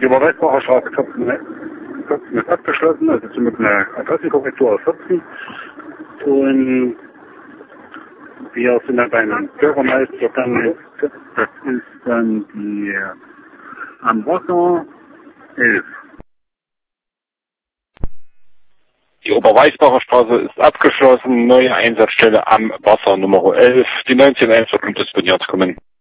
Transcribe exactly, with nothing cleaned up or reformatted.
Die Oberweißbacher Straße vierzehn, vierzehn ist abgeschlossen, also mit einer Adressenkorrektur auf vierzehn. Und wir sind dann beim Bürgermeister, dann, das ist dann die am Wasser elf. Die Oberweißbacher Straße ist abgeschlossen, neue Einsatzstelle am Wasser Nummer elf. Die neunzehn eins wird disponiert kommen.